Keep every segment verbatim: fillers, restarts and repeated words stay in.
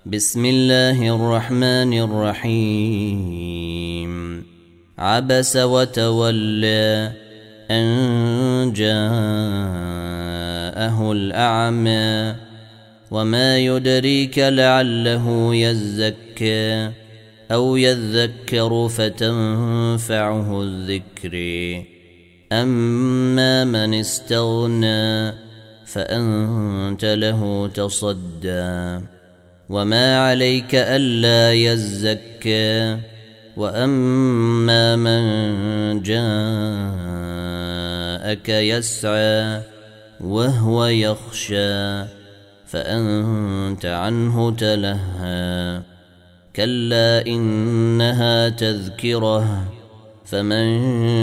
بسم الله الرحمن الرحيم عبس وتولى أن جاءه الأعمى وما يدريك لعله يزكى أو يذكر فتنفعه الذكر أما من استغنى فأنت له تصدى وما عليك ألا يزكى وأما من جاءك يسعى وهو يخشى فأنت عنه تلهى كلا إنها تذكرة فمن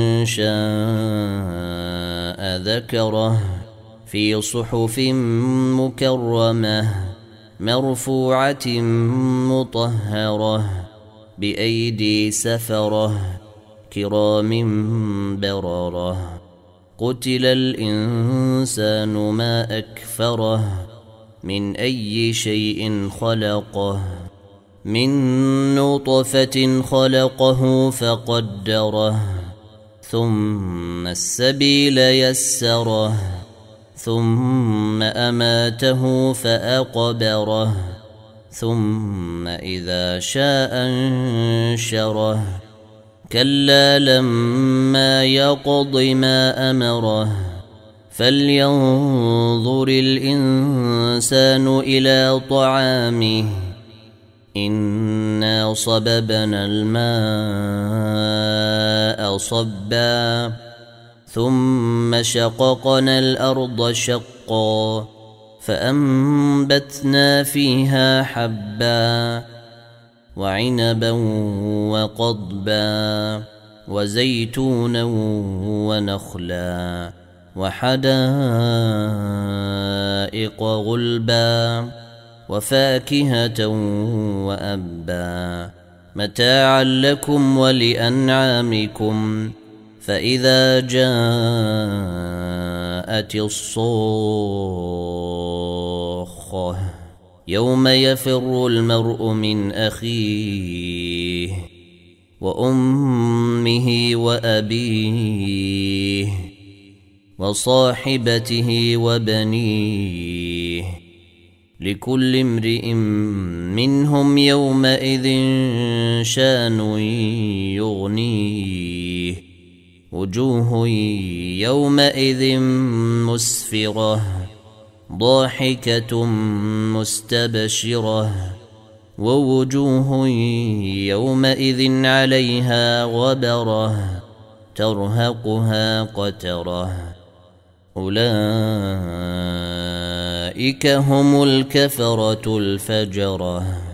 شاء ذكره في صحف مكرمة مرفوعة مطهرة بأيدي سفرة كرام بررة قتل الإنسان ما أكفره من أي شيء خلقه من نطفة خلقه فقدره ثم السبيل يسره ثم أماته فأقبره ثم إذا شاء انشره كلا لما يقض ما أمره فلينظر الإنسان إلى طعامه إنا صببنا الماء صبا ثم شققنا الأرض شقا فأنبتنا فيها حبا وعنبا وقضبا وزيتونا ونخلا وحدائق غلبا وفاكهة وأبا متاعا لكم ولأنعامكم فإذا جاءت الصاخة يوم يفر المرء من أخيه وأمه وأبيه وصاحبته وبنيه لكل امرئ منهم يومئذ شان يغنيه وجوه يومئذ مسفرة ضاحكة مستبشرة ووجوه يومئذ عليها غبرة ترهقها قترة أولئك هم الكفرة الفجرة.